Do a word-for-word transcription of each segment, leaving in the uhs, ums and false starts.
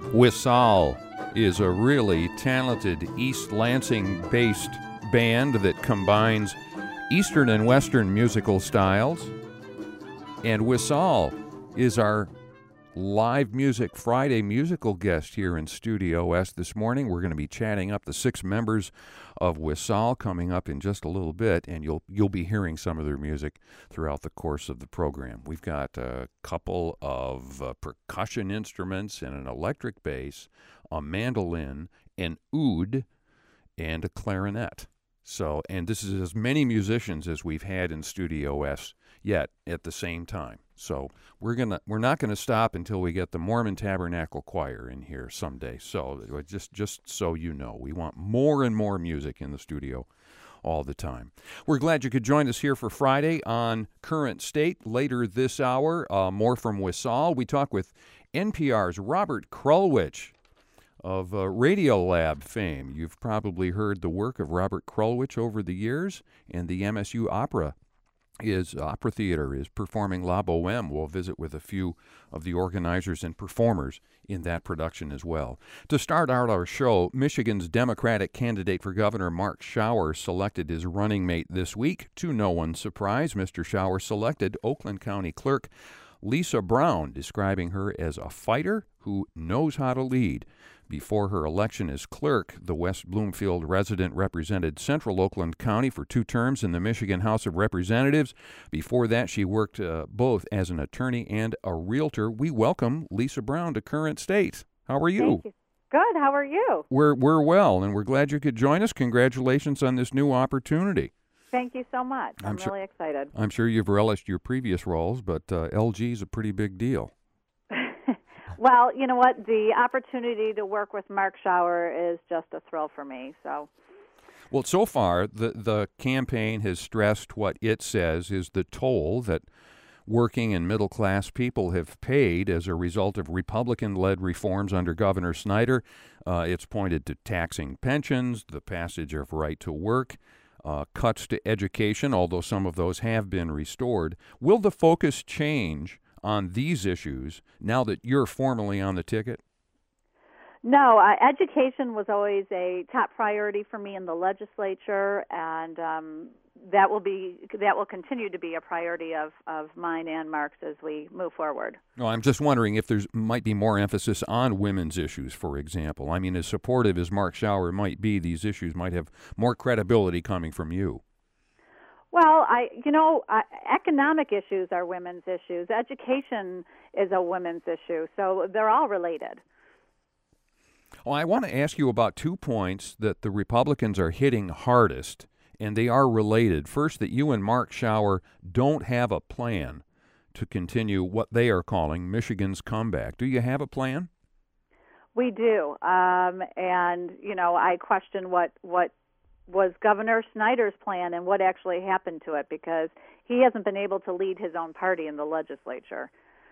Whisall is a really talented East Lansing-based band that combines Eastern and Western musical styles. And Whisall is our live music Friday musical guest here in Studio S this morning. We're going to be chatting up the six members of Whisall coming up in just a little bit, and you'll you'll be hearing some of their music throughout the course of the program. We've got a couple of uh, percussion instruments and an electric bass, a mandolin, an oud, and a clarinet. So, and this is as many musicians as we've had in Studio S yet at the same time. So we're gonna we're not gonna stop until we get the Mormon Tabernacle Choir in here someday. So just just so you know, we want more and more music in the studio all the time. We're glad you could join us here for Friday on Current State. Later this hour, uh, more from Whisall. We talk with N P R's Robert Krulwich of uh, Radiolab fame. You've probably heard the work of Robert Krulwich over the years, and the M S U Opera is Opera Theater is performing La Boheme. We'll visit with a few of the organizers and performers in that production as well. To start out our show, Michigan's Democratic candidate for governor, Mark Schauer, selected his running mate this week. To no one's surprise, Mister Schauer selected Oakland County Clerk Lisa Brown, describing her as a fighter who knows how to lead. Before her election as clerk, the West Bloomfield resident represented Central Oakland County for two terms in the Michigan House of Representatives. Before that, she worked uh, both as an attorney and a realtor. We welcome Lisa Brown to Current State. How are you? Thank you. Good. How are you? We're we're well, and we're glad you could join us. Congratulations on this new opportunity. Thank you so much. I'm, I'm really sure, excited. I'm sure you've relished your previous roles, but uh, L G is a pretty big deal. Well, you know what? The opportunity to work with Mark Schauer is just a thrill for me. So, well, so far the the campaign has stressed what it says is the toll that working and middle class people have paid as a result of Republican-led reforms under Governor Snyder. Uh, it's pointed to taxing pensions, the passage of right to work, uh, cuts to education, although some of those have been restored. Will the focus change on these issues now that you're formally on the ticket? No, uh, education was always a top priority for me in the legislature, and um, that will be that will continue to be a priority of, of mine and Mark's as we move forward. No, I'm just wondering if there's might be more emphasis on women's issues, for example. I mean, as supportive as Mark Schauer might be, these issues might have more credibility coming from you. Well, I, you know, uh, economic issues are women's issues. Education is a women's issue, so they're all related. Well, I want to ask you about two points that the Republicans are hitting hardest, and they are related. First, that you and Mark Schauer don't have a plan to continue what they are calling Michigan's comeback. Do you have a plan? We do, um, and, you know, I question what, what was Governor Snyder's plan and what actually happened to it, because he hasn't been able to lead his own party in the legislature.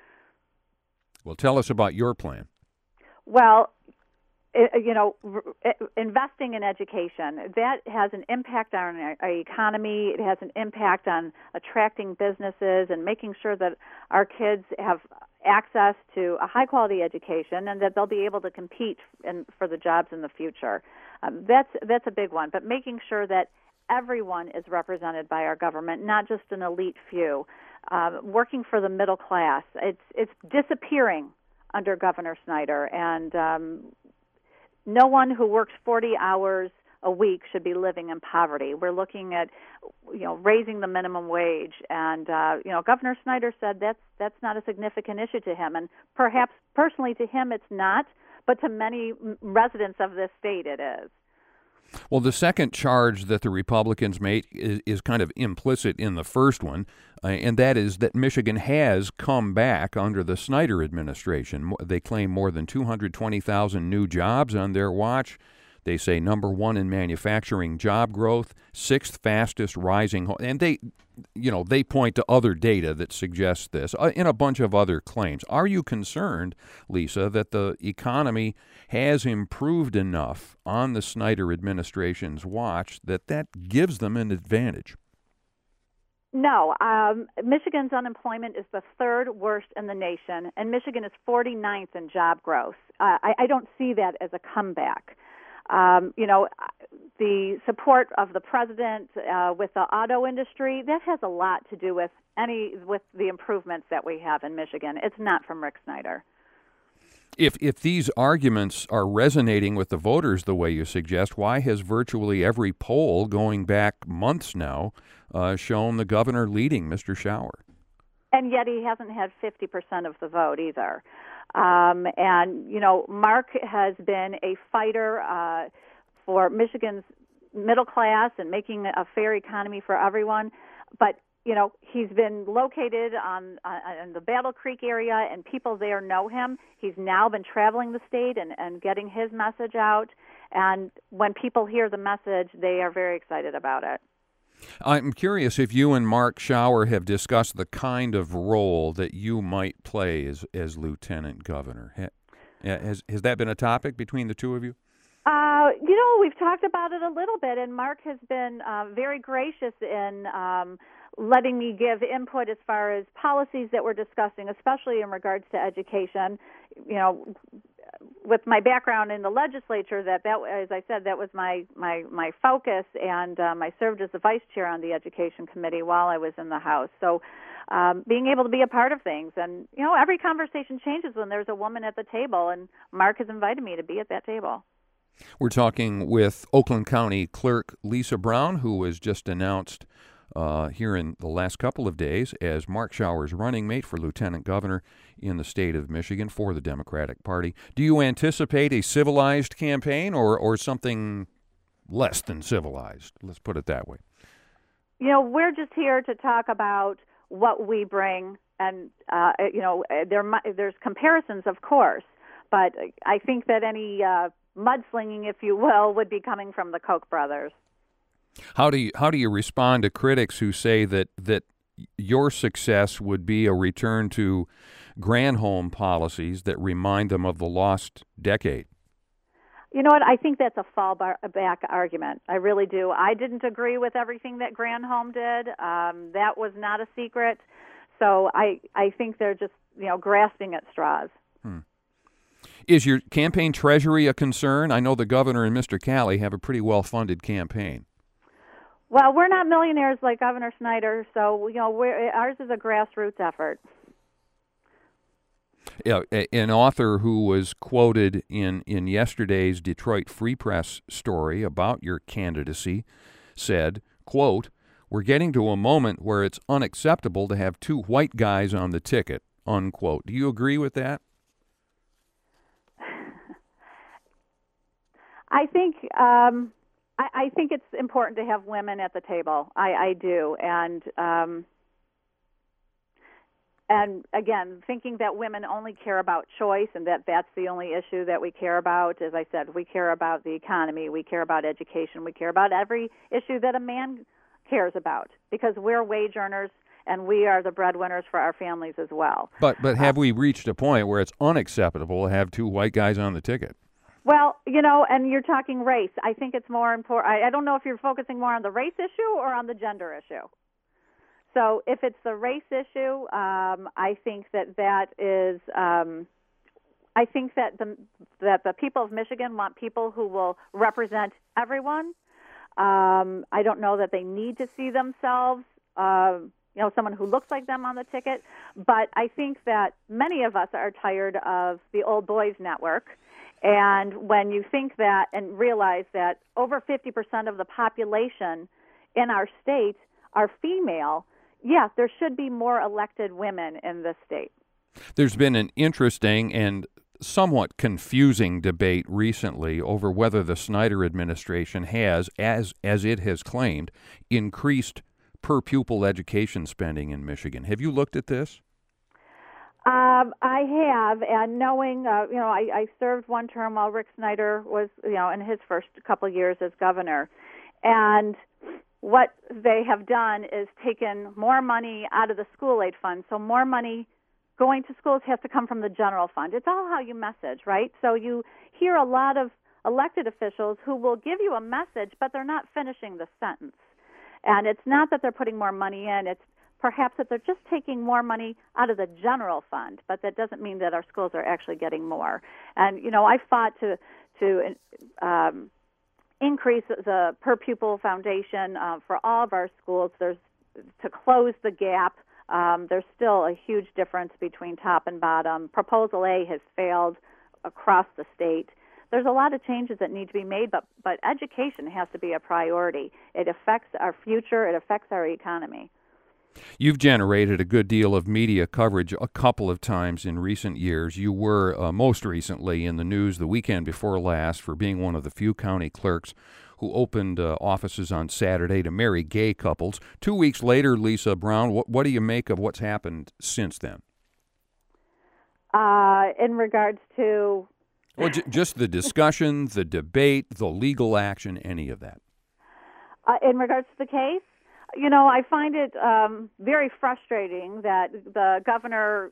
Well, tell us about your plan. Well, it, you know, it, investing in education, that has an impact on our, our economy. It has an impact on attracting businesses and making sure that our kids have access to a high-quality education and that they'll be able to compete in, for the jobs in the future. Um, that's that's a big one, but making sure that everyone is represented by our government, not just an elite few. Um, working for the middle class, it's it's disappearing under Governor Snyder, and um, no one who works forty hours a week should be living in poverty. We're looking at, you know, raising the minimum wage, and uh, you know, Governor Snyder said that's that's not a significant issue to him, and perhaps personally to him it's not. But to many residents of this state, it is. Well, the second charge that the Republicans made is, is kind of implicit in the first one, uh, and that is that Michigan has come back under the Snyder administration. They claim more than two hundred twenty thousand new jobs on their watch. They say number one in manufacturing job growth, sixth fastest rising, and they, you know, they point to other data that suggests this, uh, and a bunch of other claims. Are you concerned, Lisa, that the economy has improved enough on the Snyder administration's watch that that gives them an advantage? No, um, Michigan's unemployment is the third worst in the nation, and Michigan is forty-ninth in job growth. Uh, I, I don't see that as a comeback. Um, you know, the support of the president uh, with the auto industry, that has a lot to do with any with the improvements that we have in Michigan. It's not from Rick Snyder. If if these arguments are resonating with the voters the way you suggest, why has virtually every poll going back months now uh, shown the governor leading Mister Shower? And yet he hasn't had fifty percent of the vote either. Um, and, you know, Mark has been a fighter uh, for Michigan's middle class and making a fair economy for everyone. But you know, he's been located on, on in the Battle Creek area, and people there know him. He's now been traveling the state and, and getting his message out. And when people hear the message, they are very excited about it. I'm curious if you and Mark Shower have discussed the kind of role that you might play as, as lieutenant governor. Has, has that been a topic between the two of you? Uh, you know, we've talked about it a little bit, and Mark has been uh, very gracious in um, letting me give input as far as policies that we're discussing, especially in regards to education. You know, with my background in the legislature, that, that as I said, that was my, my, my focus, and um, I served as the vice chair on the education committee while I was in the House. So um, being able to be a part of things, and, you know, every conversation changes when there's a woman at the table, and Mark has invited me to be at that table. We're talking with Oakland County Clerk Lisa Brown, who was just announced uh, here in the last couple of days as Mark Shower's running mate for lieutenant governor in the state of Michigan for the Democratic Party. Do you anticipate a civilized campaign or, or something less than civilized? Let's put it that way. You know, we're just here to talk about what we bring, and, uh, you know, there there's comparisons, of course, but I think that any uh, mudslinging, if you will, would be coming from the Koch brothers. How do you how do you respond to critics who say that that your success would be a return to Granholm policies that remind them of the lost decade? You know what? I think that's a fallback argument. I really do. I didn't agree with everything that Granholm did. Um, that was not a secret. So I I think they're just, you know, grasping at straws. Hmm. Is your campaign treasury a concern? I know the governor and Mister Calley have a pretty well-funded campaign. Well, we're not millionaires like Governor Snyder, so, you know, we're, ours is a grassroots effort. Yeah, an author who was quoted in, in yesterday's Detroit Free Press story about your candidacy said, quote, "We're getting to a moment where it's unacceptable to have two white guys on the ticket," unquote. Do you agree with that? I think um, I, I think it's important to have women at the table. I, I do, and um, and again, thinking that women only care about choice and that that's the only issue that we care about. As I said, we care about the economy, we care about education, we care about every issue that a man cares about, because we're wage earners and we are the breadwinners for our families as well. But but have uh, we reached a point where it's unacceptable to have two white guys on the ticket? Well, you know, and you're talking race. I think it's more important. I, I don't know if you're focusing more on the race issue or on the gender issue. So if it's the race issue, um, I think that that is, um, I think that the that the people of Michigan want people who will represent everyone. Um, I don't know that they need to see themselves, uh, you know, someone who looks like them on the ticket. But I think that many of us are tired of the old boys network. And when you think that and realize that over fifty percent of the population in our state are female, yeah, there should be more elected women in this state. There's been an interesting and somewhat confusing debate recently over whether the Snyder administration has, as as it has claimed, increased per pupil education spending in Michigan. Have you looked at this? Um, I have, and knowing, uh, you know, I, I served one term while Rick Snyder was, you know, in his first couple of years as governor. And what they have done is taken more money out of the school aid fund. So more money going to schools has to come from the general fund. It's all how you message, right? So you hear a lot of elected officials who will give you a message, but they're not finishing the sentence. And it's not that they're putting more money in, it's perhaps that they're just taking more money out of the general fund, but that doesn't mean that our schools are actually getting more. And, you know, I fought to, to um, increase the per pupil foundation uh, for all of our schools. There's to close the gap. Um, there's still a huge difference between top and bottom. Proposal A has failed across the state. There's a lot of changes that need to be made, but, but education has to be a priority. It affects our future. It affects our economy. You've generated a good deal of media coverage a couple of times in recent years. You were uh, most recently in the news the weekend before last for being one of the few county clerks who opened uh, offices on Saturday to marry gay couples. Two weeks later, Lisa Brown, what, what do you make of what's happened since then? Uh, in regards to... Well, j- just the discussion, the debate, the legal action, any of that. Uh, in regards to the case, you know, I find it um, very frustrating that the governor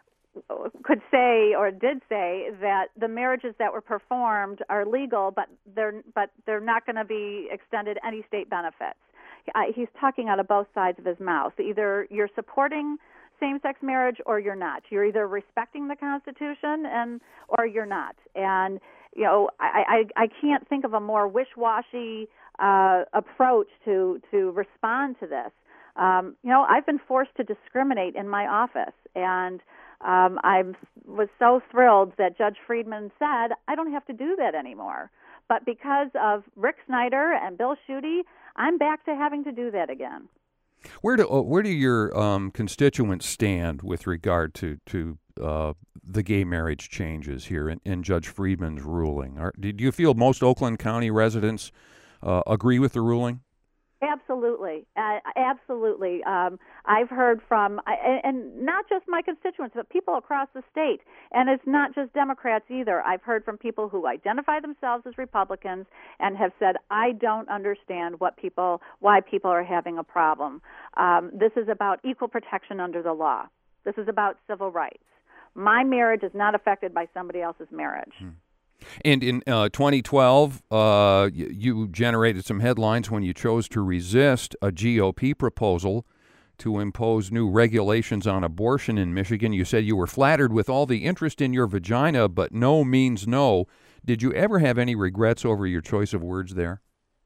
could say or did say that the marriages that were performed are legal, but they're but they're not going to be extended any state benefits. I, he's talking out of both sides of his mouth. Either you're supporting same-sex marriage or you're not. You're either respecting the Constitution and or you're not. And you know, I, I, I can't think of a more wish-washy uh, approach to to respond to this. Um, you know, I've been forced to discriminate in my office, and um, I was so thrilled that Judge Friedman said, I don't have to do that anymore. But because of Rick Snyder and Bill Schuette, I'm back to having to do that again. Where do where do your um, constituents stand with regard to to uh, the gay marriage changes here in, in Judge Friedman's ruling? Are, did you feel most Oakland County residents uh, agree with the ruling? Absolutely, uh, absolutely. Um, I've heard from, I, and not just my constituents, but people across the state. And it's not just Democrats either. I've heard from people who identify themselves as Republicans and have said, I don't understand what people, why people are having a problem. Um, this is about equal protection under the law. This is about civil rights. My marriage is not affected by somebody else's marriage. Hmm. And in uh, twenty twelve, uh, you generated some headlines when you chose to resist a G O P proposal to impose new regulations on abortion in Michigan. You said you were flattered with all the interest in your vagina, but no means no. Did you ever have any regrets over your choice of words there?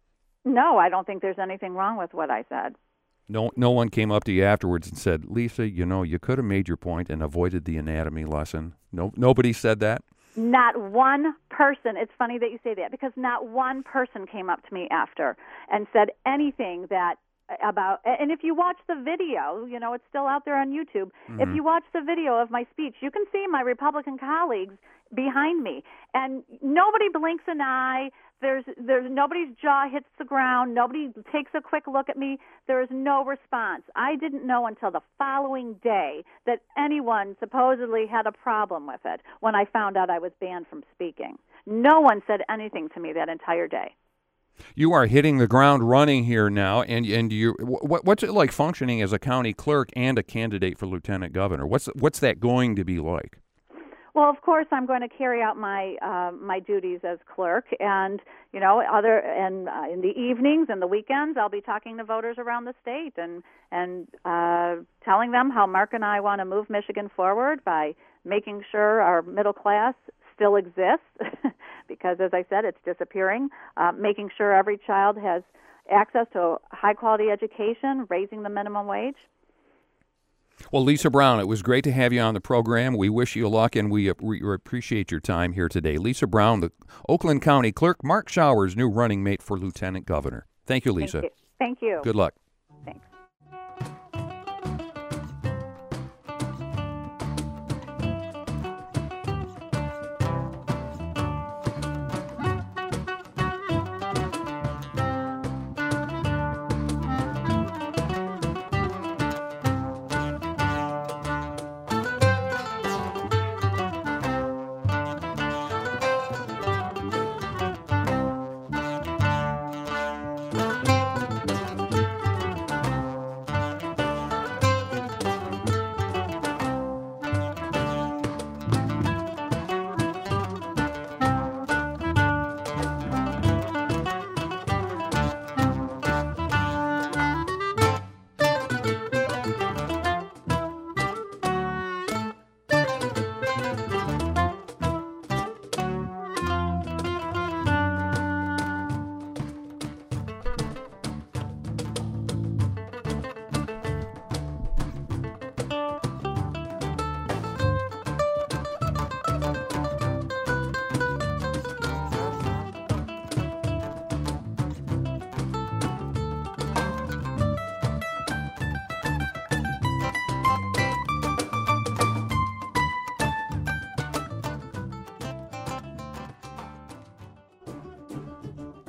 No, I don't think there's anything wrong with what I said. No, no one came up to you afterwards and said, Lisa, you know, you could have made your point and avoided the anatomy lesson. No, nobody said that? Not one person, it's funny that you say that, because not one person came up to me after and said anything that about, and if you watch the video, you know, it's still out there on YouTube. Mm-hmm. If you watch the video of my speech, you can see my Republican colleagues behind me, and nobody blinks an eye. There's, there's nobody's jaw hits the ground. Nobody takes a quick look at me. There is no response. I didn't know until the following day that anyone supposedly had a problem with it when I found out I was banned from speaking. No one said anything to me that entire day. You are hitting the ground running here now, and and you what, what's it like functioning as a county clerk and a candidate for lieutenant governor? What's what's that going to be like? Well, of course, I'm going to carry out my uh, my duties as clerk, and you know, other and uh, in the evenings and the weekends, I'll be talking to voters around the state and and uh, telling them how Mark and I want to move Michigan forward by making sure our middle class still exists, because as I said, it's disappearing. Uh, making sure every child has access to a high quality education, raising the minimum wage. Well, Lisa Brown, it was great to have you on the program. We wish you luck, and we, we appreciate your time here today. Lisa Brown, the Oakland County Clerk, Mark Schauer's new running mate for Lieutenant Governor. Thank you, Lisa. Thank you. Thank you. Good luck. Thanks.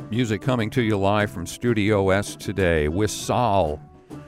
Music coming to you live from Studio S today. Wissal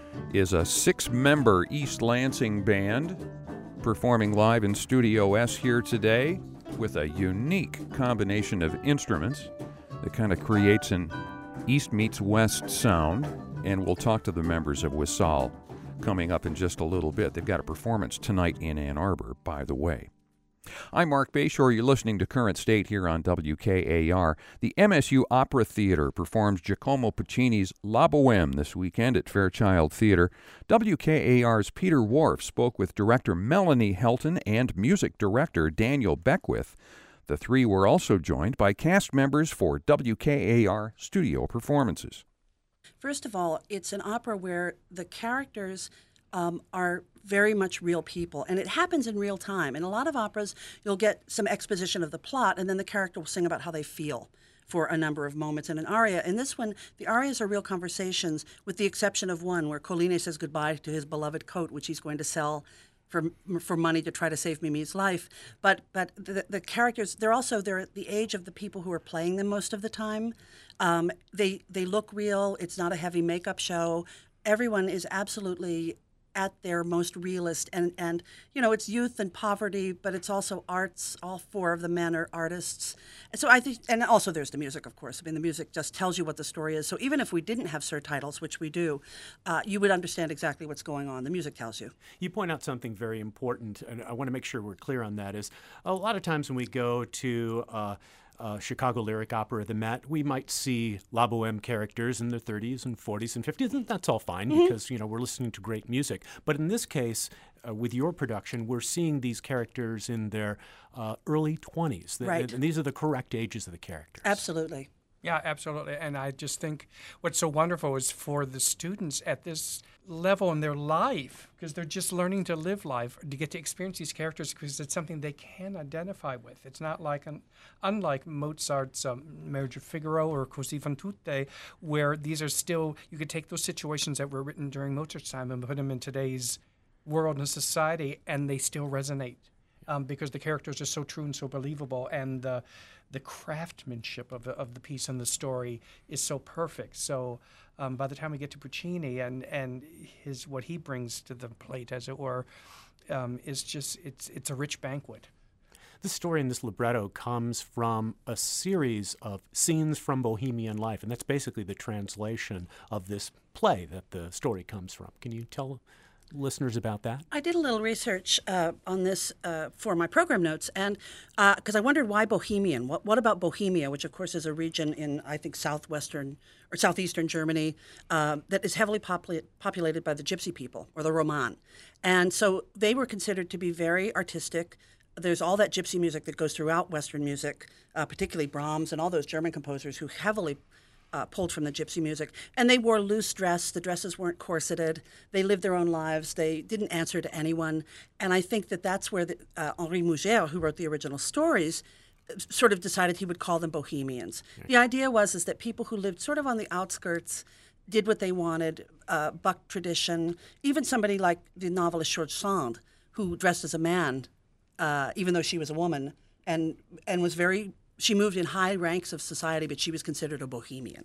is a six-member East Lansing band performing live in Studio S here today with a unique combination of instruments that kind of creates an East meets West sound. And we'll talk to the members of Wissal coming up in just a little bit. They've got a performance tonight in Ann Arbor, by the way. I'm Mark Bayshore. You're listening to Current State here on W K A R. The M S U Opera Theater performs Giacomo Puccini's La Bohème this weekend at Fairchild Theater. W K A R's Peter Wharf spoke with director Melanie Helton and music director Daniel Beckwith. The three were also joined by cast members for W K A R studio performances. First of all, it's an opera where the characters um, are very much real people, and it happens in real time. In a lot of operas, you'll get some exposition of the plot, and then the character will sing about how they feel for a number of moments in an aria. In this one, the arias are real conversations, with the exception of one where Colline says goodbye to his beloved coat, which he's going to sell for for money to try to save Mimi's life. But but the, the characters, they're also they're at the age of the people who are playing them most of the time. Um, they they look real. It's not a heavy makeup show. Everyone is absolutely at their most realist, and, and you know, it's youth and poverty, but it's also arts. All four of the men are artists. And so I think, and also there's the music, of course. I mean, the music just tells you what the story is. So even if we didn't have surtitles, which we do, uh, you would understand exactly what's going on. The music tells you. You point out something very important, and I want to make sure we're clear on that, is a lot of times when we go to uh, Uh, Chicago Lyric Opera, the Met, we might see La Bohème characters in their thirties and forties and fifties, and that's all fine mm-hmm. because, you know, we're listening to great music. But in this case, uh, with your production, we're seeing these characters in their uh, early twenties. Right. And these are the correct ages of the characters. Absolutely. Yeah, absolutely. And I just think what's so wonderful is for the students at this level in their life, because they're just learning to live life, to get to experience these characters because it's something they can identify with. It's not like, an, unlike Mozart's um, Marriage of Figaro or Così fan tutte, where these are still, you could take those situations that were written during Mozart's time and put them in today's world and society, and they still resonate. Um, because the characters are so true and so believable, and the the craftsmanship of the, of the piece and the story is so perfect. So um, by the time we get to Puccini and and his what he brings to the plate, as it were, um, is just it's it's a rich banquet. This story in this libretto comes from a series of scenes from Bohemian life, and that's basically the translation of this play that the story comes from. Can you tell listeners about that? I did a little research uh, on this uh, for my program notes, and because uh, I wondered why Bohemian. What, what about Bohemia, which of course is a region in, I think, southwestern or southeastern Germany uh, that is heavily popula- populated by the Gypsy people or the Roman, and so they were considered to be very artistic. There's all that Gypsy music that goes throughout Western music, uh, particularly Brahms and all those German composers who heavily Uh, pulled from the Gypsy music. And they wore loose dress. The dresses weren't corseted. They lived their own lives. They didn't answer to anyone. And I think that that's where the, uh, Henri Mugère, who wrote the original stories, sort of decided he would call them Bohemians. Okay. The idea was is that people who lived sort of on the outskirts did what they wanted, uh, bucked tradition. Even somebody like the novelist George Sand, who dressed as a man, uh, even though she was a woman, and and was very... She moved in high ranks of society, but she was considered a bohemian.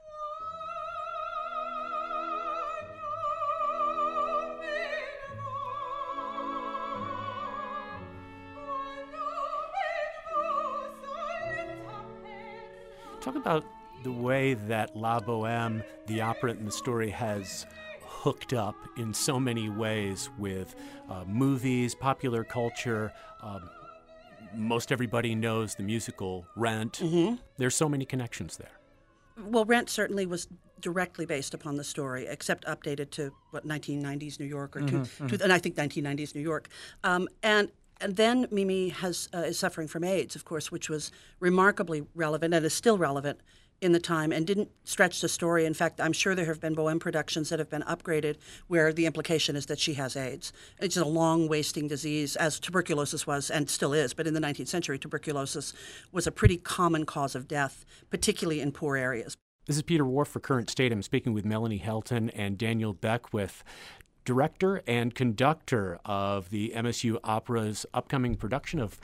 Talk about the way that La Bohème, the opera and the story, has hooked up in so many ways with uh, movies, popular culture. Um, most everybody knows the musical Rent. Mm-hmm. There's so many connections there. Well, Rent certainly was directly based upon the story, except updated to, what, nineteen nineties New York, or mm-hmm, two, mm-hmm. two, and I think nineteen nineties New York. Um, and and then Mimi has uh, is suffering from AIDS, of course, which was remarkably relevant and is still relevant in the time and didn't stretch the story. In fact, I'm sure there have been Bohème productions that have been upgraded where the implication is that she has AIDS. It's a long wasting disease, as tuberculosis was and still is, but in the nineteenth century, tuberculosis was a pretty common cause of death, particularly in poor areas. This is Peter Wharf for Current State. I'm speaking with Melanie Helton and Daniel Beckwith, director and conductor of the M S U Opera's upcoming production of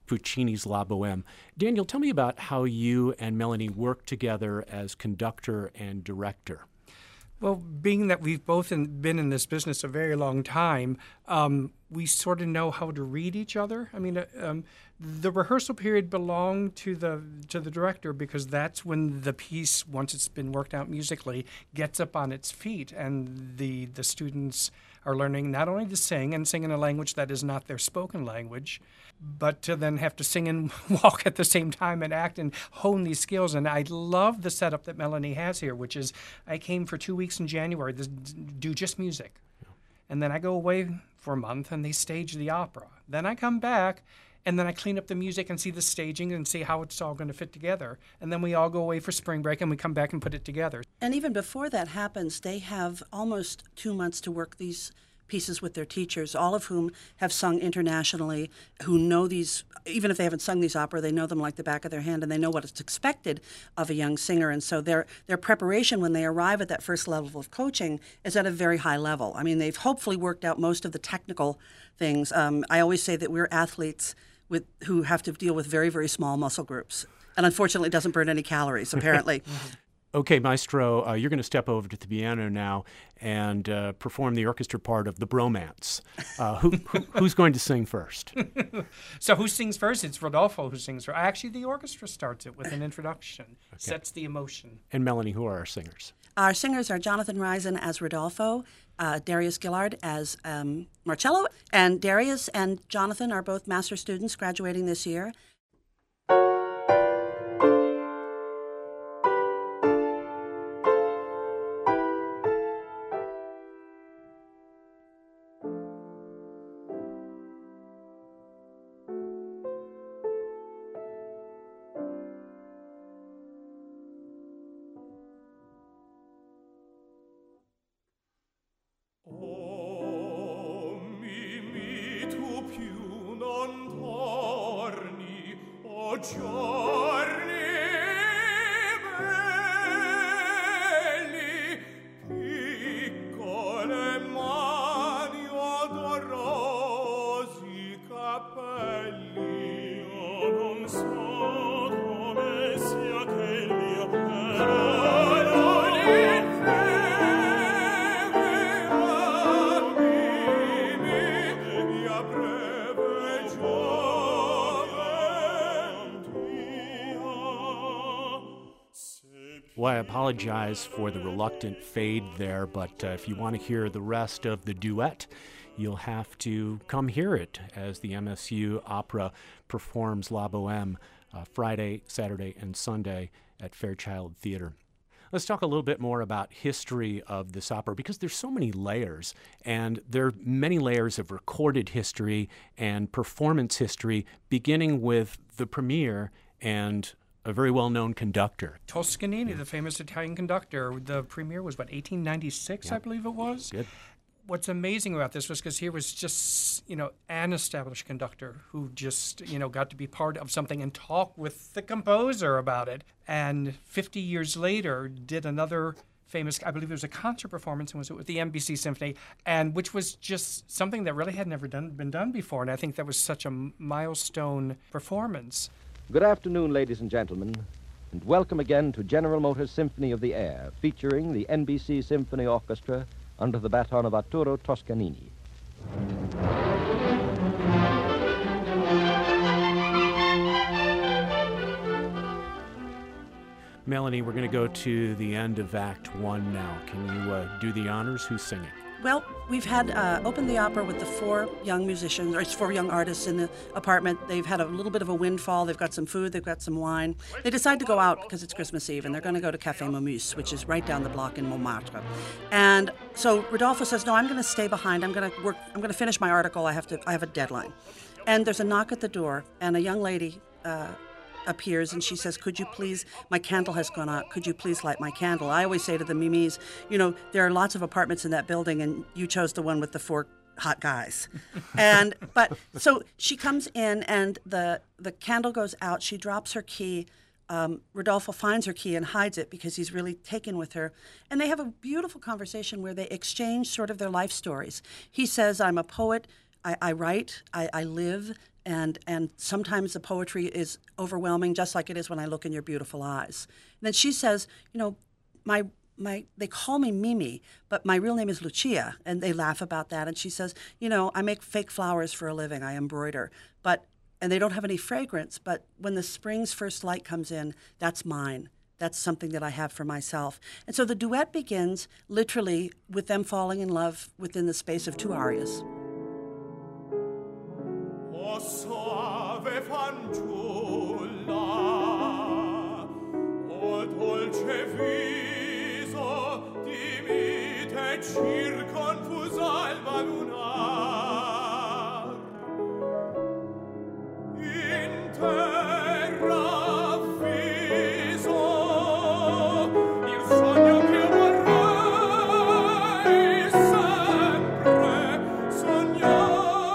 Puccini's La Boheme. Daniel, tell me about how you and Melanie work together as conductor and director. Well, being that we've both in, been in this business a very long time, um, we sort of know how to read each other. I mean, uh, um, the rehearsal period belonged to the to the director because that's when the piece, once it's been worked out musically, gets up on its feet, and the the students are learning not only to sing and sing in a language that is not their spoken language, but to then have to sing and walk at the same time and act and hone these skills. And I love the setup that Melanie has here, which is I came for two weeks in January to do just music. And then I go away for a month and they stage the opera. Then I come back and then I clean up the music and see the staging and see how it's all going to fit together. And then we all go away for spring break and we come back and put it together. And even before that happens, they have almost two months to work these pieces with their teachers, all of whom have sung internationally, who know these, even if they haven't sung these opera, they know them like the back of their hand, and they know what is expected of a young singer. And so their their preparation when they arrive at that first level of coaching is at a very high level. I mean, they've hopefully worked out most of the technical things. Um, I always say that we're athletes with who have to deal with very, very small muscle groups. And unfortunately, it doesn't burn any calories, apparently. Okay, Maestro, uh, you're going to step over to the piano now and uh, perform the orchestra part of The Bromance. Uh, who, who, who's going to sing first? So who sings first? It's Rodolfo who sings first. Actually, the orchestra starts it with an introduction, okay. Sets the emotion. And Melanie, who are our singers? Our singers are Jonathan Risen as Rodolfo, uh, Darius Gillard as um, Marcello, and Darius and Jonathan are both master students graduating this year. Well, I apologize for the reluctant fade there, but uh, if you want to hear the rest of the duet, you'll have to come hear it as the M S U Opera performs La Boheme uh, Friday, Saturday, and Sunday at Fairchild Theater. Let's talk a little bit more about history of this opera, because there's so many layers, and there are many layers of recorded history and performance history, beginning with the premiere and a very well-known conductor. Toscanini, yeah. The famous Italian conductor. The premiere was, what, eighteen ninety-six, yeah. I believe it was? Good. What's amazing about this was because he was just, you know, an established conductor who just, you know, got to be part of something and talk with the composer about it. And fifty years later, did another famous, I believe it was a concert performance, and was it with the N B C Symphony, and which was just something that really had never done been done before. And I think that was such a milestone performance. Good afternoon, ladies and gentlemen, and welcome again to General Motors' Symphony of the Air, featuring the N B C Symphony Orchestra under the baton of Arturo Toscanini. Melanie, we're going to go to the end of Act One now. Can you uh, do the honors? Who's singing? Well, we've had uh, opened the opera with the four young musicians, or it's four young artists in the apartment. They've had a little bit of a windfall. They've got some food. They've got some wine. They decide to go out because it's Christmas Eve, and they're going to go to Café Momus, which is right down the block in Montmartre. And so Rodolfo says, "No, I'm going to stay behind. I'm going to work. I'm going to finish my article. I have to. I have a deadline." And there's a knock at the door, and a young lady Uh, appears, and she says, "Could you please, my candle has gone out, could you please light my candle?" I always say to the Mimis, you know, there are lots of apartments in that building, and you chose the one with the four hot guys. and but so she comes in, and the the candle goes out. She drops her key. Um, Rodolfo finds her key and hides it because he's really taken with her. And they have a beautiful conversation where they exchange sort of their life stories. He says, "I'm a poet, I, I write, I, I live, And and sometimes the poetry is overwhelming, just like it is when I look in your beautiful eyes. And then she says, you know, my my they call me Mimi, but my real name is Lucia, and they laugh about that. And she says, you know, I make fake flowers for a living. I embroider, but and they don't have any fragrance. But when the spring's first light comes in, that's mine. That's something that I have for myself. And so the duet begins literally with them falling in love within the space of two arias. O soave fanciulla, o dolce viso di mite circonfusa alba lunar, in terra avviso il sogno che vorrei sempre sognare.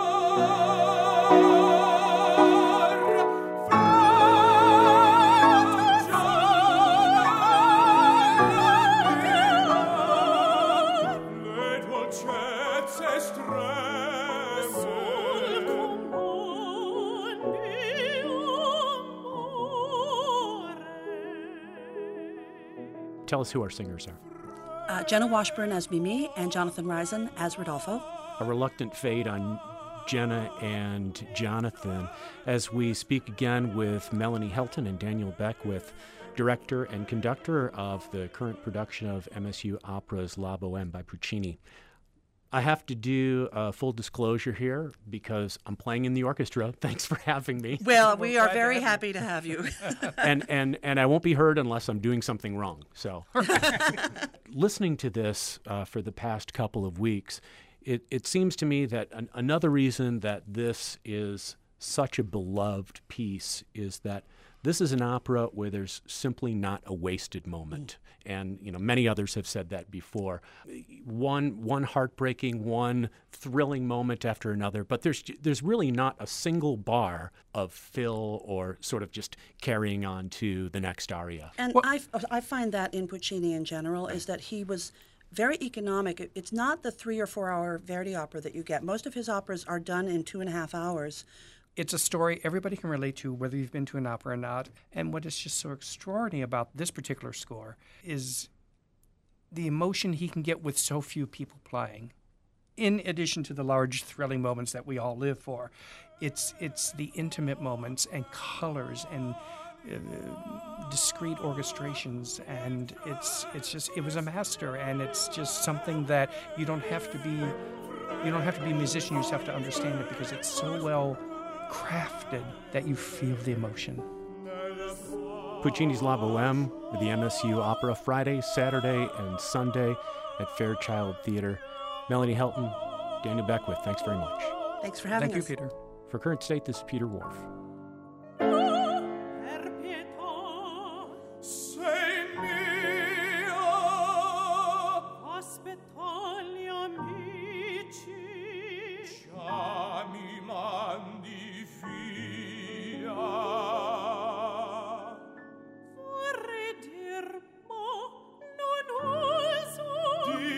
Tell us who our singers are. Uh, Jenna Washburn as Mimi and Jonathan Risen as Rodolfo. A reluctant fade on Jenna and Jonathan as we speak again with Melanie Helton and Daniel Beckwith, director and conductor of the current production of M S U Opera's La Bohème by Puccini. I have to do a full disclosure here because I'm playing in the orchestra. Thanks for having me. Well, we are very happy to have you. and, and, and I won't be heard unless I'm doing something wrong. So listening to this uh, for the past couple of weeks, it, it seems to me that an, another reason that this is such a beloved piece is that this is an opera where there's simply not a wasted moment. And, you know, many others have said that before. One one heartbreaking, one thrilling moment after another, but there's there's really not a single bar of fill or sort of just carrying on to the next aria. And Well- I, I find that in Puccini in general is that he was very economic. It- It's not the three or four hour Verdi opera that you get. Most of his operas are done in two and a half hours. It's a story everybody can relate to, whether you've been to an opera or not. And what is just so extraordinary about this particular score is the emotion he can get with so few people playing. In addition to the large, thrilling moments that we all live for, it's it's the intimate moments and colors and uh, discrete orchestrations, and it's it's just it was a master, and it's just something that you don't have to be you don't have to be a musician. You just have to understand it because it's so well crafted that you feel the emotion. Puccini's La Bohème with the M S U Opera Friday, Saturday, and Sunday at Fairchild Theater. Melanie Helton, Daniel Beckwith, thanks very much. Thanks for having Thank us. you, Peter. For Current State, this is Peter Whorf. Sei mio, aspetto gli amici, già mi mandi via. vorrei dir, ma non oso. Di.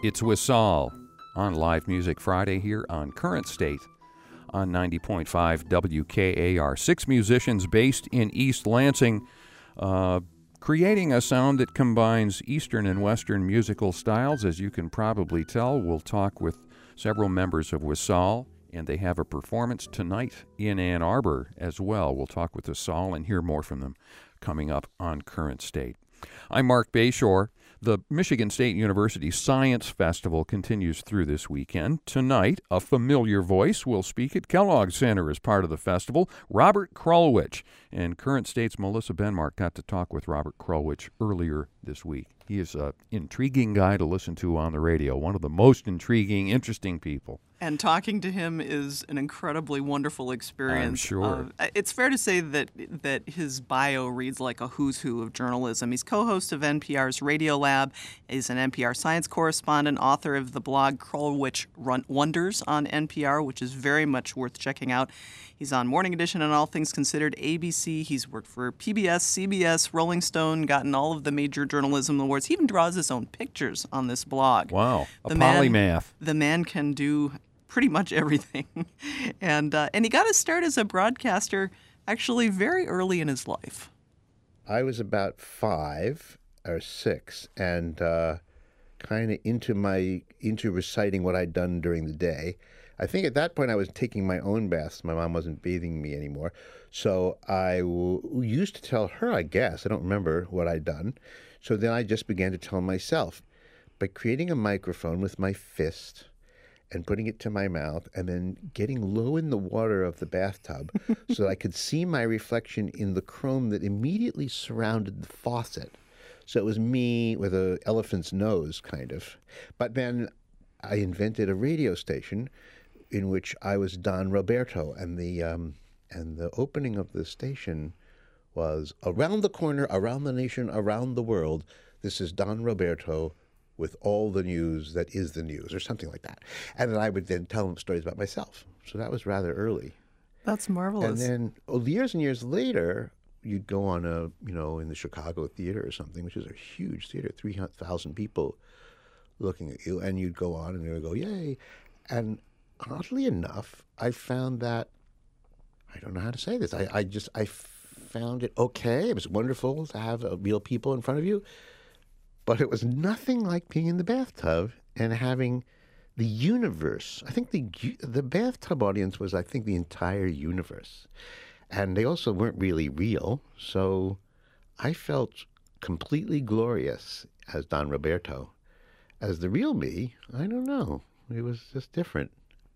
It's Wissal on Live Music Friday here on Current State on ninety point five W K A R. Six musicians based in East Lansing, uh, creating a sound that combines Eastern and Western musical styles. As you can probably tell, we'll talk with several members of Wissal, and they have a performance tonight in Ann Arbor as well. We'll talk with Wissal and hear more from them coming up on Current State. I'm Mark Bayshore. The Michigan State University Science Festival continues through this weekend. Tonight, a familiar voice will speak at Kellogg Center as part of the festival, Robert Krulwich. And Current State's Melissa Benmark got to talk with Robert Krulwich earlier this week. He is an intriguing guy to listen to on the radio, one of the most intriguing, interesting people. And talking to him is an incredibly wonderful experience. I'm sure. Uh, it's fair to say that that his bio reads like a who's who of journalism. He's co-host of N P R's Radio Lab. He's an N P R science correspondent, author of the blog Krulwich Run- Wonders on N P R, which is very much worth checking out. He's on Morning Edition and All Things Considered, A B C. He's worked for P B S, C B S, Rolling Stone, gotten all of the major journalism awards. He even draws his own pictures on this blog. Wow, a the polymath. Man, the man can do pretty much everything. and uh, and he got his start as a broadcaster actually very early in his life. I was about five or six and uh, kind of into my into reciting what I'd done during the day. I think at that point I was taking my own baths. My mom wasn't bathing me anymore. So I w- used to tell her, I guess. I don't remember what I'd done. So then I just began to tell myself by creating a microphone with my fist and putting it to my mouth and then getting low in the water of the bathtub so that I could see my reflection in the chrome that immediately surrounded the faucet. So it was me with an elephant's nose, kind of. But then I invented a radio station in which I was Don Roberto, and the um, and the opening of the station was around the corner, around the nation, around the world. This is Don Roberto with all the news that is the news, or something like that. And then I would then tell them stories about myself. So that was rather early. That's marvelous. And then oh, years and years later, you'd go on a, you know, in the Chicago Theater or something, which is a huge theater, three thousand people looking at you, and you'd go on and they would go, yay. And oddly enough, I found that, I don't know how to say this, I, I just, I found it okay. It was wonderful to have uh, real people in front of you, but it was nothing like being in the bathtub and having the universe. I think the the bathtub audience was, I think, the entire universe. And they also weren't really real, so I felt completely glorious as Don Roberto. As the real me, I don't know. It was just different.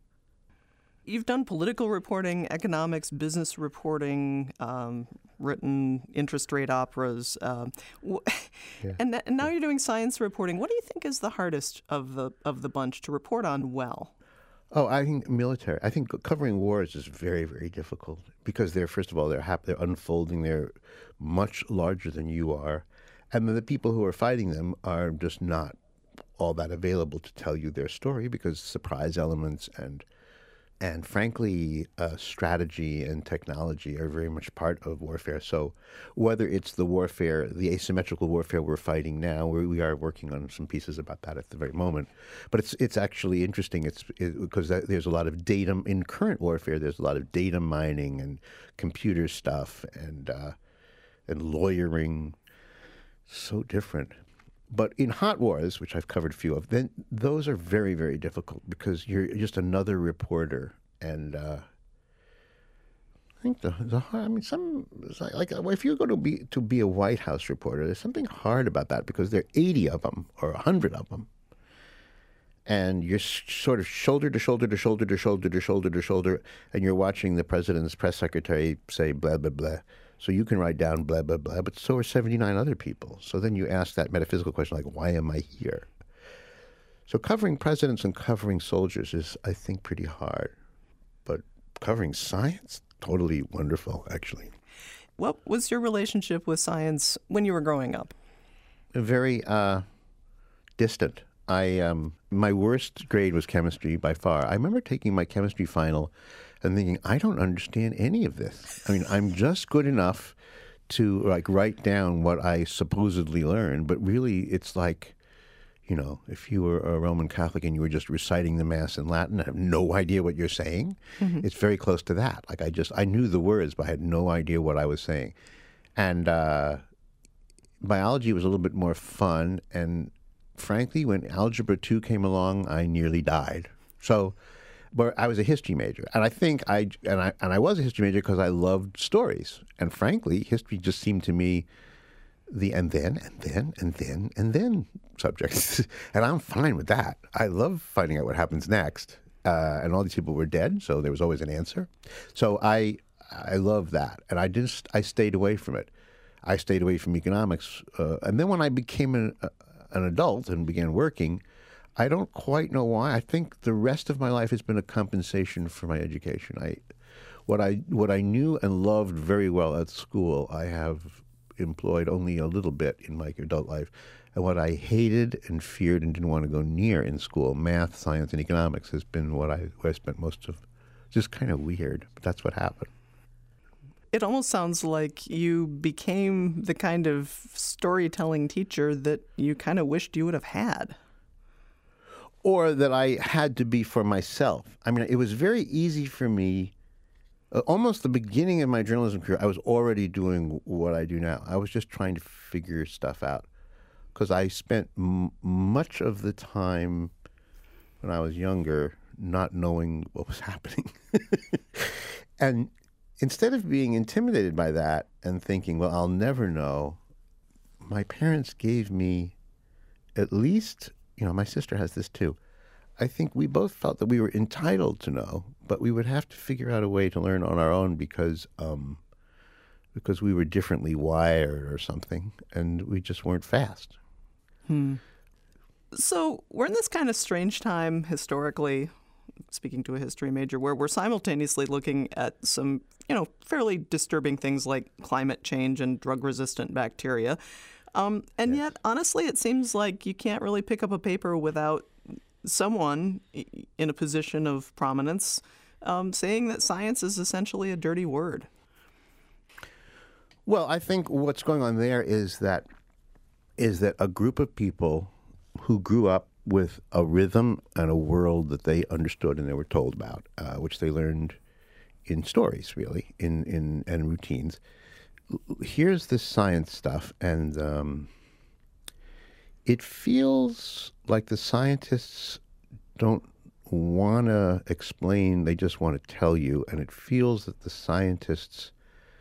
You've done political reporting, economics, business reporting, um, written interest rate operas, um, w- Yeah. and, th- and now you're doing science reporting. What do you think is the hardest of the of the bunch to report on well? Oh, I think military. I think covering wars is very, very difficult because they're, first of all, they're hap- they're unfolding. They're much larger than you are, and then the people who are fighting them are just not all that available to tell you their story because surprise elements and and frankly, uh, strategy and technology are very much part of warfare. So whether it's the warfare, the asymmetrical warfare we're fighting now, we, we are working on some pieces about that at the very moment. But it's it's actually interesting. It's it, because that, there's a lot of data in current warfare. There's a lot of data mining and computer stuff and uh, and lawyering. So different. But in hot wars, which I've covered a few of, then those are very, very difficult because you're just another reporter. And uh, I think the, the I mean, some like, like if you go to be to be a White House reporter, there's something hard about that because there are eighty of them or a hundred of them, and you're sort of shoulder to shoulder to shoulder to shoulder to shoulder to shoulder, and you're watching the president's press secretary say blah blah blah. So you can write down blah, blah, blah, but so are seventy-nine other people. So then you ask that metaphysical question, like, why am I here? So covering presidents and covering soldiers is, I think, pretty hard. But covering science, totally wonderful, actually. What was your relationship with science when you were growing up? Very uh, distant. I um, my worst grade was chemistry by far. I remember taking my chemistry final and thinking, I don't understand any of this. I mean, I'm just good enough to like write down what I supposedly learned, but really it's like, You know, if you were a Roman Catholic and you were just reciting the Mass in Latin, I have no idea what you're saying. Mm-hmm. It's very close to that. Like I just, I knew the words, but I had no idea what I was saying. And uh, biology was a little bit more fun. And frankly, when Algebra two came along, I nearly died. So, but I was a history major. And I think I, and I, and I was a history major because I loved stories. And frankly, history just seemed to me the and then, and then, and then, and then subjects. And I'm fine with that. I love finding out what happens next. Uh, and all these people were dead, so there was always an answer. So I I love that. And I just, I stayed away from it. I stayed away from economics. Uh, and then when I became an, uh, an adult and began working, I don't quite know why. I think the rest of my life has been a compensation for my education. I, what I what I knew and loved very well at school, I have employed only a little bit in my adult life. And what I hated and feared and didn't want to go near in school, math, science, and economics, has been what I, where I spent most of. Just kind of weird, but that's what happened. It almost sounds like you became the kind of storytelling teacher that you kind of wished you would have had. Or that I had to be for myself. I mean, it was very easy for me. Uh, almost the beginning of my journalism career, I was already doing what I do now. I was just trying to figure stuff out. Because I spent m- much of the time when I was younger not knowing what was happening. And instead of being intimidated by that and thinking, well, I'll never know, my parents gave me at least, you know, my sister has this too. I think we both felt that we were entitled to know, but we would have to figure out a way to learn on our own because um, because we were differently wired or something, and we just weren't fast. Hmm. So we're in this kind of strange time historically, speaking to a history major, where we're simultaneously looking at some, you know, fairly disturbing things like climate change and drug-resistant bacteria. Um, and yes. Yet, honestly, it seems like you can't really pick up a paper without someone in a position of prominence um, saying that science is essentially a dirty word. Well, I think what's going on there is that is that a group of people who grew up with a rhythm and a world that they understood and they were told about, uh, which they learned in stories, really, in, in and routines. Here's this science stuff, and um, it feels like the scientists don't want to explain, they just want to tell you, and it feels that the scientists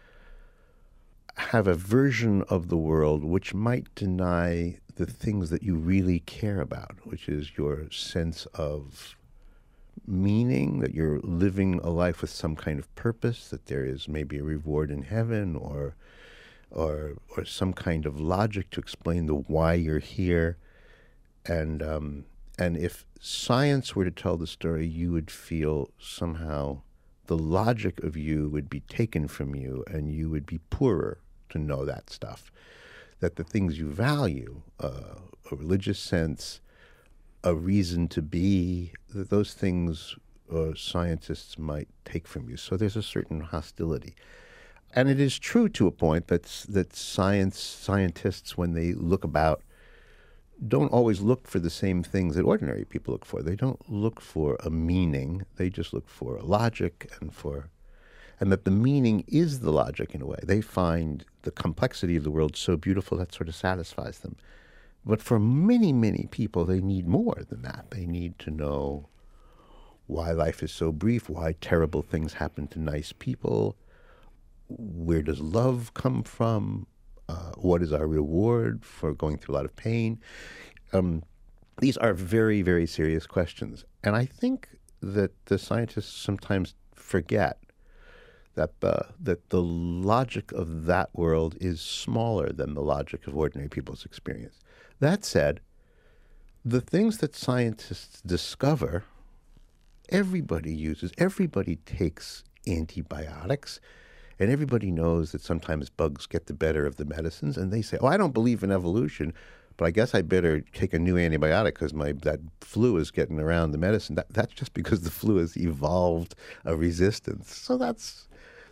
have a version of the world which might deny the things that you really care about, which is your sense of meaning, that you're living a life with some kind of purpose, that there is maybe a reward in heaven or or or some kind of logic to explain the why you're here. And um, and if science were to tell the story, you would feel somehow the logic of you would be taken from you and you would be poorer to know that stuff. That the things you value, uh, a religious sense, a reason to be, that those things uh, scientists might take from you. So there's a certain hostility. And it is true to a point that, that science scientists, when they look about, don't always look for the same things that ordinary people look for. They don't look for a meaning. They just look for a logic and for... and that the meaning is the logic in a way. They find the complexity of the world so beautiful that sort of satisfies them. But for many, many people, they need more than that. They need to know why life is so brief, why terrible things happen to nice people, where does love come from, uh, what is our reward for going through a lot of pain. Um, these are very, very serious questions. And I think that the scientists sometimes forget that uh, that the logic of that world is smaller than the logic of ordinary people's experience. That said, the things that scientists discover, everybody uses. Everybody takes antibiotics, and everybody knows that sometimes bugs get the better of the medicines, and they say, oh, I don't believe in evolution, but I guess I better take a new antibiotic because my that flu is getting around the medicine. That, that's just because the flu has evolved a resistance. So that's...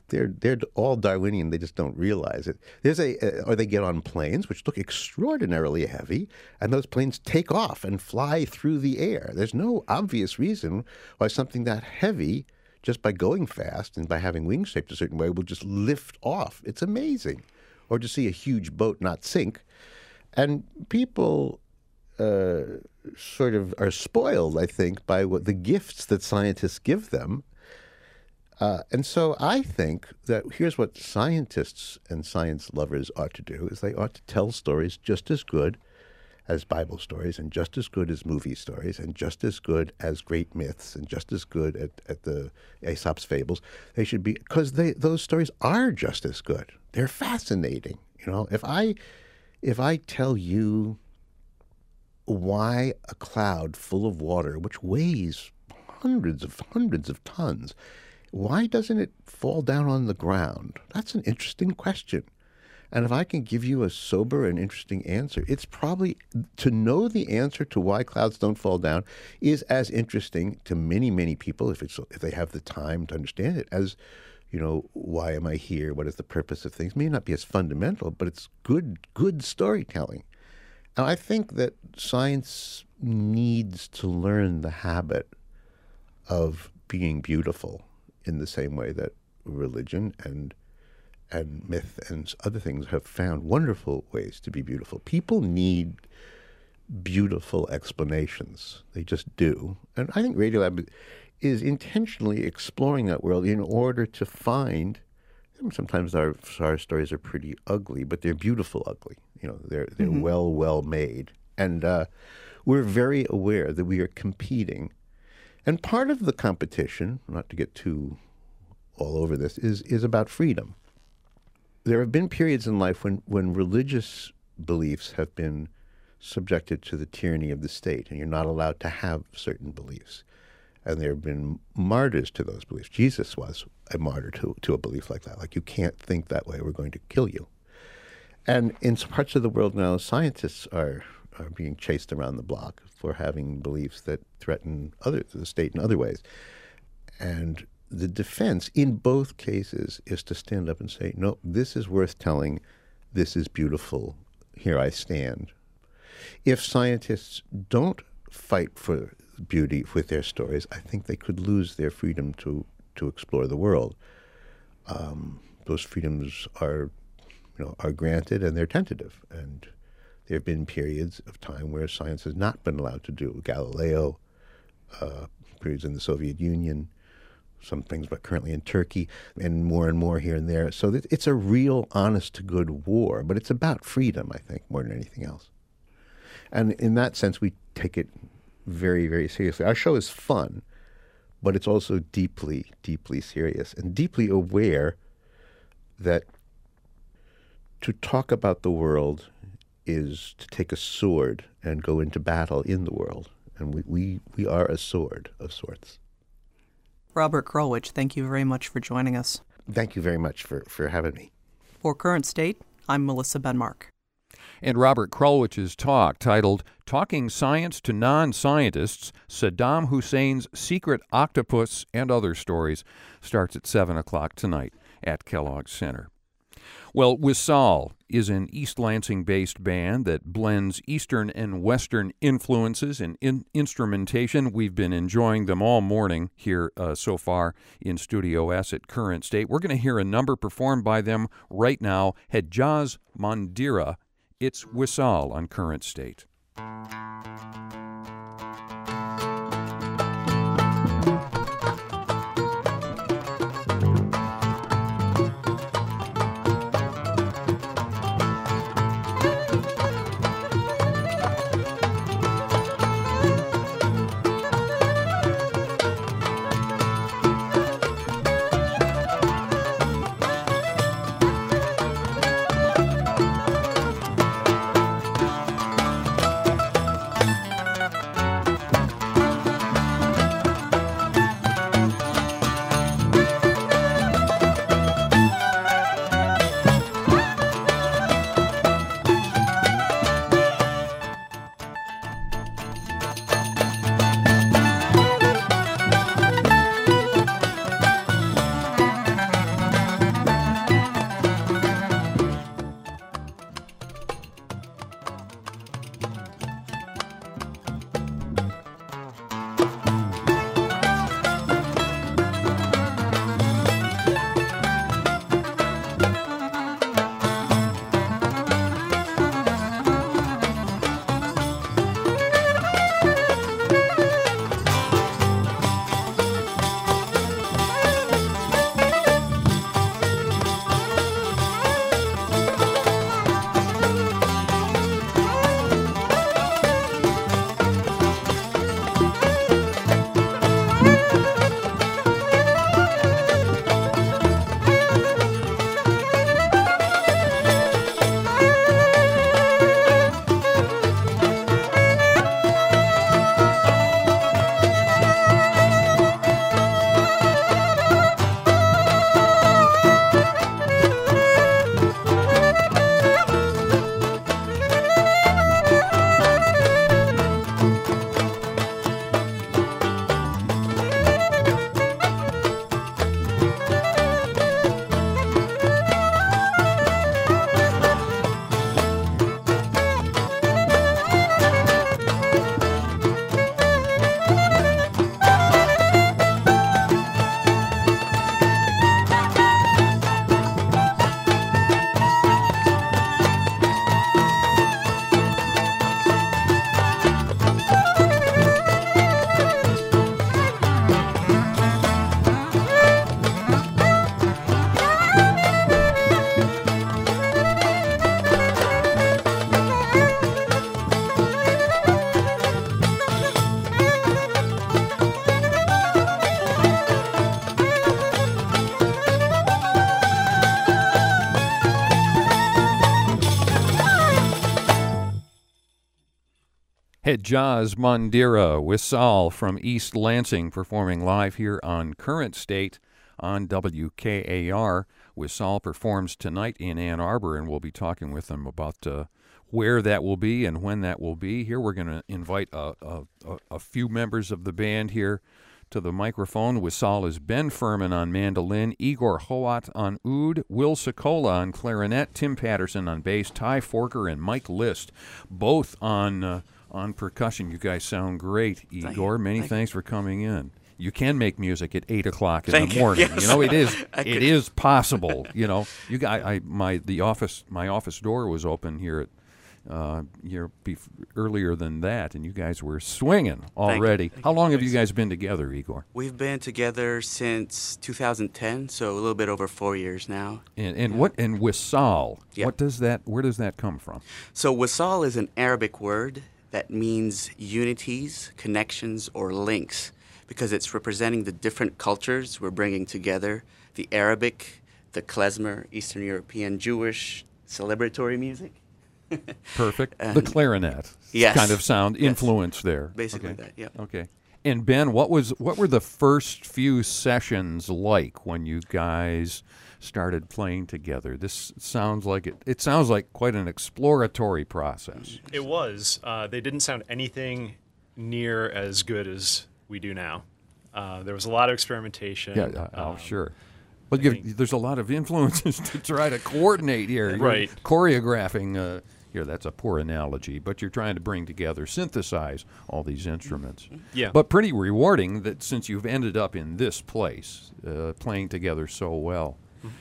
they're they're all Darwinian. They just don't realize it. There's a, uh, or they get on planes which look extraordinarily heavy, and those planes take off and fly through the air. There's no obvious reason why something that heavy, just by going fast and by having wings shaped a certain way, will just lift off. It's amazing. Or to see a huge boat not sink. And people uh, sort of are spoiled, I think, by what the gifts that scientists give them. Uh, and so I think that here's what scientists and science lovers ought to do, is they ought to tell stories just as good as Bible stories, and just as good as movie stories, and just as good as great myths, and just as good at, at the Aesop's fables. They should be, because they those stories are just as good. They're fascinating. You know, if I if I tell you why a cloud full of water, which weighs hundreds of hundreds of tons, why doesn't it fall down on the ground? That's an interesting question. And if I can give you a sober and interesting answer, it's probably, to know the answer to why clouds don't fall down is as interesting to many, many people, if it's if they have the time to understand it, as, you know, why am I here? What is the purpose of things? It may not be as fundamental, but it's good, good storytelling. And I think that science needs to learn the habit of being beautiful in the same way that religion and and myth and other things have found wonderful ways to be beautiful. People need beautiful explanations. They just do. And I think Radiolab is intentionally exploring that world in order to find, sometimes our, our stories are pretty ugly, but they're beautiful ugly. You know, they're they're mm-hmm. well, well made. And uh, we're very aware that we are competing. And part of the competition, not to get too all over this, is is about freedom. There have been periods in life when, when religious beliefs have been subjected to the tyranny of the state, and you're not allowed to have certain beliefs. And there have been martyrs to those beliefs. Jesus was a martyr to, to a belief like that. Like, you can't think that way, we're going to kill you. And in parts of the world now, scientists are, are being chased around the block for having beliefs that threaten other, the state in other ways. And the defense in both cases is to stand up and say, no, this is worth telling, this is beautiful, here I stand. If scientists don't fight for beauty with their stories, I think they could lose their freedom to, to explore the world. Um, those freedoms are, you know, are granted, and they're tentative. And there have been periods of time where science has not been allowed to do. Galileo, uh, periods in the Soviet Union, some things, but currently in Turkey, and more and more here and there. So that it's a real honest-to-good war, but it's about freedom, I think, more than anything else. And in that sense, we take it very, very seriously. Our show is fun, but it's also deeply, deeply serious, and deeply aware that to talk about the world is to take a sword and go into battle in the world. And we, we, we are a sword of sorts. Robert Krulwich, thank you very much for joining us. Thank you very much for, for having me. For Current State, I'm Melissa Benmark. And Robert Krulwich's talk, titled Talking Science to Non-Scientists, Saddam Hussein's Secret Octopus and Other Stories, starts at seven o'clock tonight at Kellogg Center. Well, Wissal is an East Lansing-based band that blends Eastern and Western influences and in instrumentation. We've been enjoying them all morning here uh, so far in Studio S at Current State. We're going to hear a number performed by them right now, Hejaz Mandira. It's Wissal on Current State. Hejaz Mandira Wissal from East Lansing performing live here on Current State on W K A R. Wissal performs tonight in Ann Arbor, and we'll be talking with them about uh, where that will be and when that will be. Here we're going to invite a, a, a few members of the band here to the microphone. Wissal is Ben Furman on mandolin, Igor Hoat on oud, Will Sokola on clarinet, Tim Patterson on bass, Ty Forker and Mike List, both on uh, on percussion. You guys sound great, Igor. Many Thank thanks for coming in. You can make music at eight o'clock in Thank the you. morning. Yes. You know, it is I it could- is possible. You know, you got I my the office my office door was open here at uh, here bef- earlier than that, and you guys were swinging already. How long have you guys been together, Igor? We've been together since two thousand ten, so a little bit over four years now. And and what and Wissal? Yeah. What does that? Where does that come from? So wasal is an Arabic word that means unities, connections, or links, because it's representing the different cultures we're bringing together: the Arabic, the klezmer, Eastern European, Jewish, celebratory music. Perfect. And- the clarinet. Yes. Kind of sound Yes. influence there. Basically okay. that, yeah. Okay. And Ben, what was what were the first few sessions like when you guys started playing together? This sounds like it. It sounds like quite an exploratory process. It was. Uh, they didn't sound anything near as good as we do now. Uh, there was a lot of experimentation. Yeah. Uh, oh, um, sure. But you've, there's a lot of influences to try to coordinate here. You're Right. Choreographing. Uh, here, that's a poor analogy, but you're trying to bring together, synthesize all these instruments. Yeah. But pretty rewarding that since you've ended up in this place, uh, playing together so well.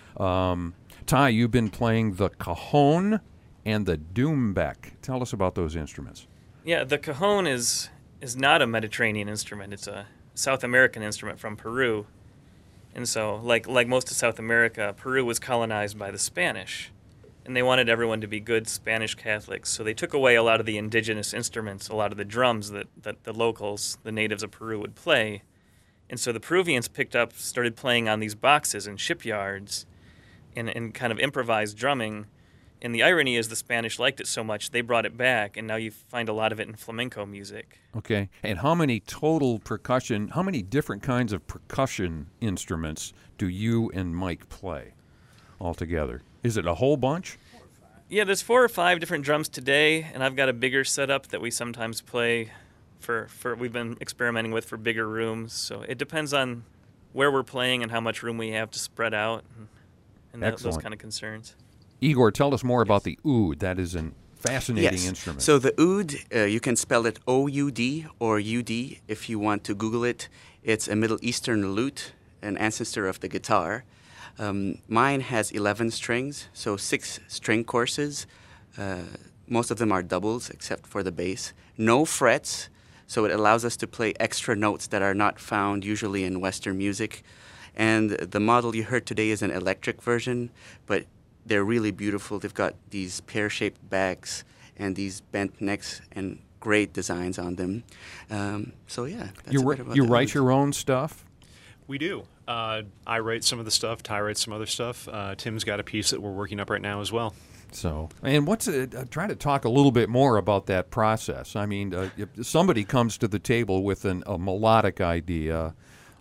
Um, Ty, you've been playing the cajon and the doumbek. Tell us about those instruments. Yeah, the cajon is is not a Mediterranean instrument. It's a South American instrument from Peru. And so, like like most of South America, Peru was colonized by the Spanish. And they wanted everyone to be good Spanish Catholics. So they took away a lot of the indigenous instruments, a lot of the drums that, that the locals, the natives of Peru, would play. And so the Peruvians picked up, started playing on these boxes in shipyards and, and kind of improvised drumming. And the irony is the Spanish liked it so much, they brought it back, and now you find a lot of it in flamenco music. Okay. And how many total percussion, how many different kinds of percussion instruments do you and Mike play altogether? Is it a whole bunch? Yeah, there's four or five different drums today, and I've got a bigger setup that we sometimes play for, for we've been experimenting with for bigger rooms. So it depends on where we're playing and how much room we have to spread out and, and that, those Excellent. kind of concerns. Igor, tell us more about the oud. That is a fascinating Yes. instrument. So the oud, uh, you can spell it O U D or U D if you want to Google it. It's a Middle Eastern lute, an ancestor of the guitar. Um, mine has eleven strings, so six string courses. Uh, most of them are doubles, except for the bass. No frets, so it allows us to play extra notes that are not found usually in Western music. And the model you heard today is an electric version, but they're really beautiful. They've got these pear-shaped backs and these bent necks and great designs on them. Um, so yeah, that's you a ri- bit about you the write oud. your own stuff? We do. Uh, I write some of the stuff. Ty writes some other stuff. Uh, Tim's got a piece that we're working up right now as well. So, and what's it? Uh, try to talk a little bit more about that process. I mean, uh, if somebody comes to the table with an, a melodic idea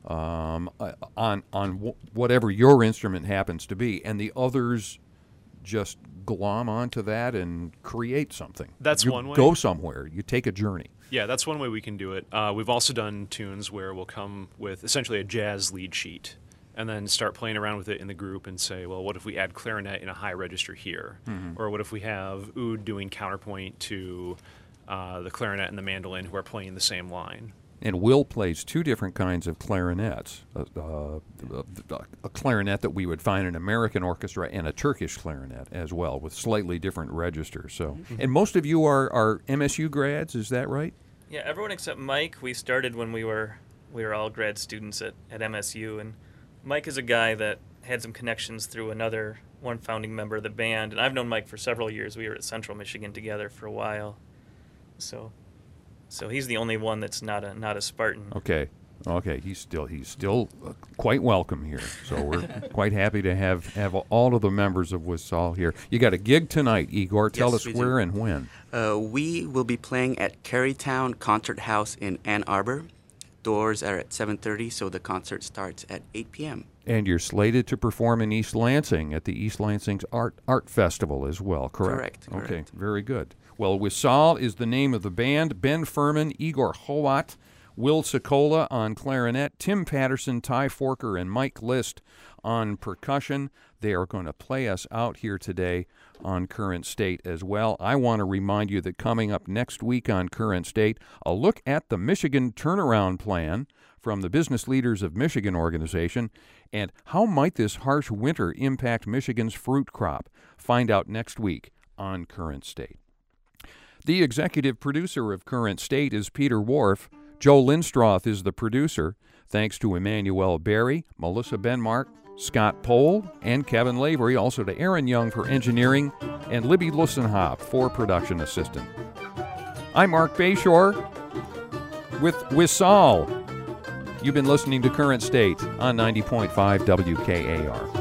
um, uh, on on w- whatever your instrument happens to be, and the others just glom onto that and create something. That's you one way. Go somewhere. You take a journey. Yeah, that's one way we can do it. Uh, we've also done tunes where we'll come with essentially a jazz lead sheet and then start playing around with it in the group and say, well, what if we add clarinet in a high register here? Mhm. Or what if we have oud doing counterpoint to uh, the clarinet and the mandolin who are playing the same line? And Will plays two different kinds of clarinets, uh, uh, a clarinet that we would find in an American orchestra and a Turkish clarinet as well, with slightly different registers. So, and most of you are, are M S U grads, is that right? Yeah, everyone except Mike. We started when we were we were all grad students at, at M S U, and Mike is a guy that had some connections through another one founding member of the band, and I've known Mike for several years. We were at Central Michigan together for a while, so so he's the only one that's not a not a Spartan. Okay. Okay, he's still he's still uh, quite welcome here. So we're quite happy to have, have all of the members of Wissal here. You got a gig tonight, Igor. Tell Yes, us we where do. and when. Uh, we will be playing at Carytown Concert House in Ann Arbor. Doors are at seven thirty, so the concert starts at eight p.m. And you're slated to perform in East Lansing at the East Lansing's Art Art Festival as well, correct? Correct, correct. Okay, very good. Well, Wissal is the name of the band. Ben Furman, Igor Howat, Will Sokola on clarinet, Tim Patterson, Ty Forker, and Mike List on percussion. They are going to play us out here today on Current State as well. I want to remind you that coming up next week on Current State, a look at the Michigan Turnaround Plan from the Business Leaders of Michigan organization, and how might this harsh winter impact Michigan's fruit crop? Find out next week on Current State. The executive producer of Current State is Peter Wharf. Joe Lindstroth is the producer. Thanks to Emmanuel Berry, Melissa Benmark, Scott Pohl, and Kevin Lavery, also to Aaron Young for engineering, and Libby Lussenhop for production assistant. I'm Mark Bayshore with Wissal. You've been listening to Current State on ninety point five W K A R.